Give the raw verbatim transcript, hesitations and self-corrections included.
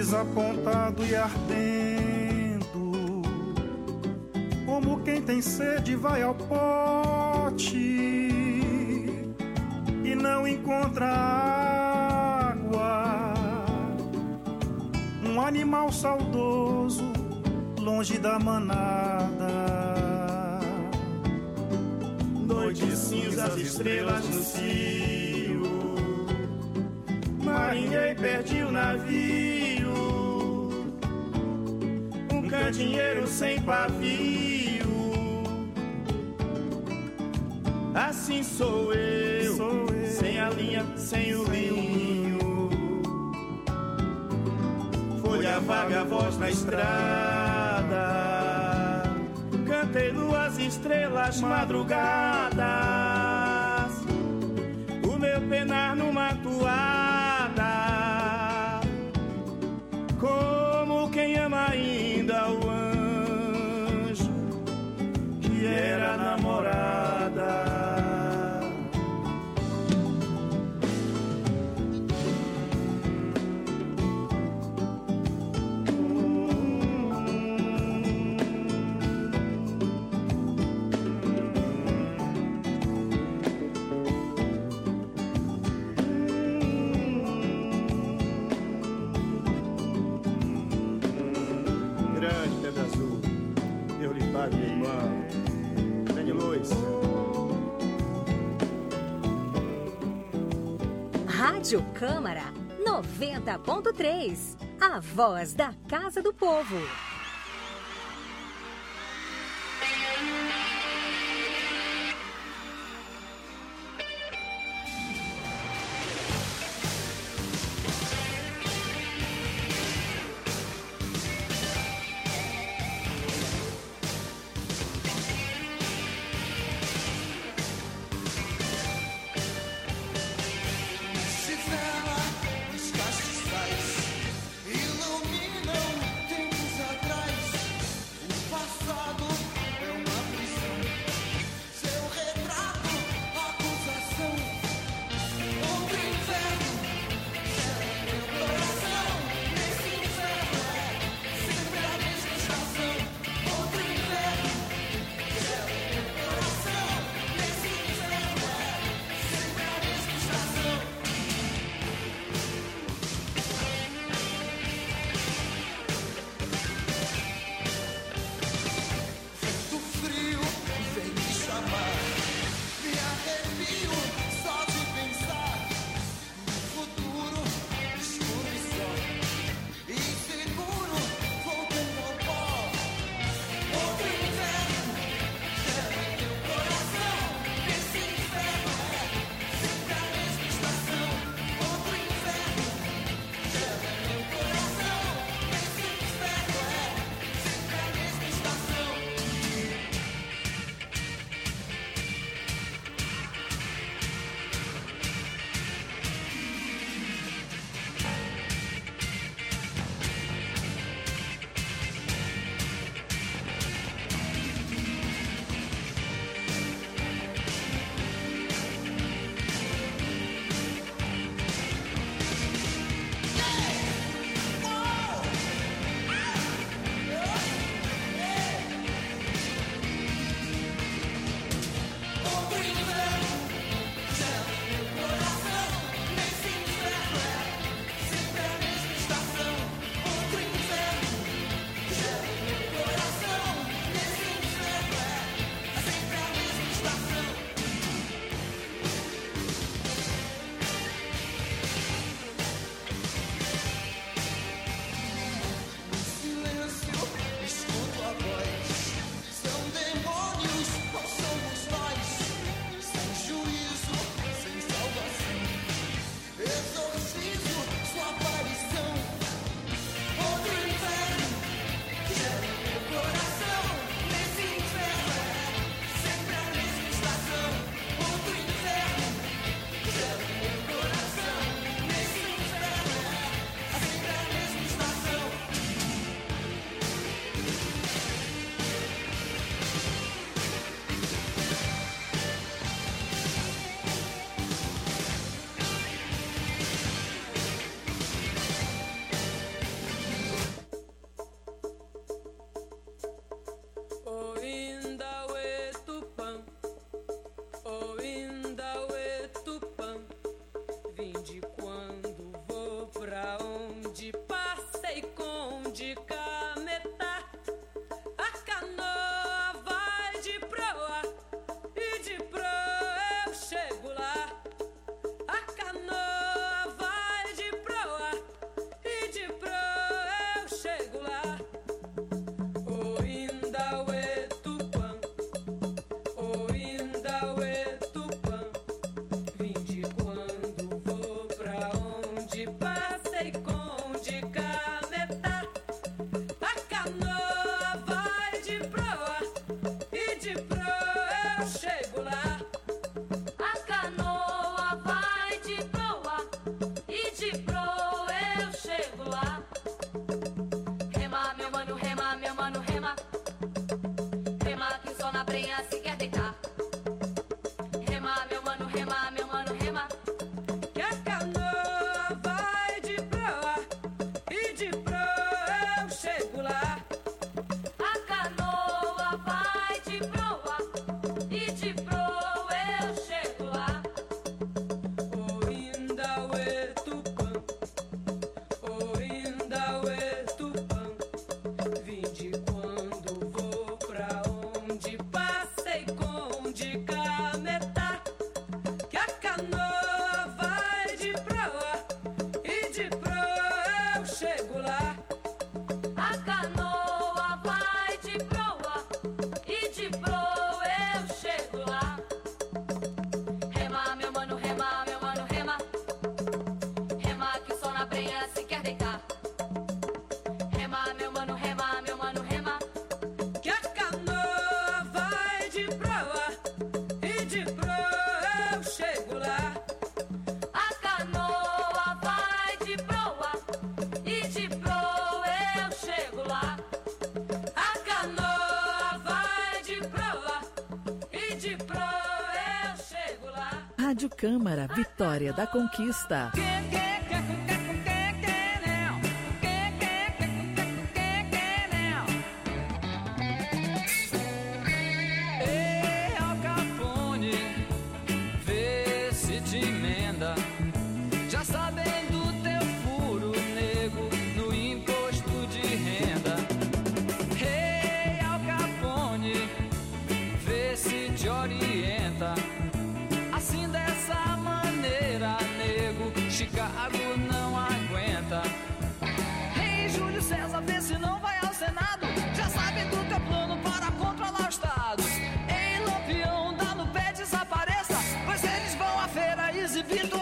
desapontado e ardendo, como quem tem sede vai ao pote e não encontra água. Um animal saudoso longe da manada. Noites cinzas, estrelas no cio, marinhei, perdi o navio, um candeeiro sem pavio. Assim sou eu, sou eu, sem a linha, sem o linho, folha vaga, voz na estrada, cantei luas, estrelas, madrugadas, o meu penar numa toada, como quem ama ainda o anjo que era namorada. Minha irmã, grande luz. Rádio Câmara noventa ponto três, a voz da Casa do Povo. Iluminam tempos atrás. Vim de quando vou pra onde passei com de cametá. A canoa vai de proa e de proa eu chego lá. A canoa vai de proa e de proa eu chego lá. O Indauê Tupã, o Indauê Tupã. Vim de quando vou pra onde passei com de cametá. A canoa vai de proa e de proa eu chego lá. A canoa vai de proa e de proa eu chego lá. Rema, meu mano, rema, meu mano, rema. Rema que só na brenha se quer deitar. Rema, meu mano, rema, meu mano, rema. Que a canoa vai de proa e de proa eu chego lá. A canoa vai de proa e de proa eu chego lá. O Indauê Tupã, o Indauê Tupã. Vim de quando vou pra onde passei com de cametá. Que a canoa vai de proa e de proa eu chego lá. A canoa vai de proa e de proa eu chego lá. Rema, meu mano, rema, meu mano, rema. Rema que só na brenha se quer deitar. Rema, meu mano, rema, meu mano, rema. Que a canoa vai de proa e de proa eu chego lá. A canoa vai de proa e de proa eu chego lá. A canoa vai de proa e de proa eu chego lá. Rádio Câmara, Vitória da Conquista. Ei, Al Capone, vê se te emenda. Já sabem do teu furo, nego, no imposto de renda. Ei, Al Capone, vê se te orienta. Assim dessa maneira, nego, Chicago não aguenta. Ei, Júlio César, vê se não vai ao Senado. Já sabe do teu plano para controlar o Estado. Ei, Lampião, dá no pé, desapareça, pois eles vão à feira exibir tua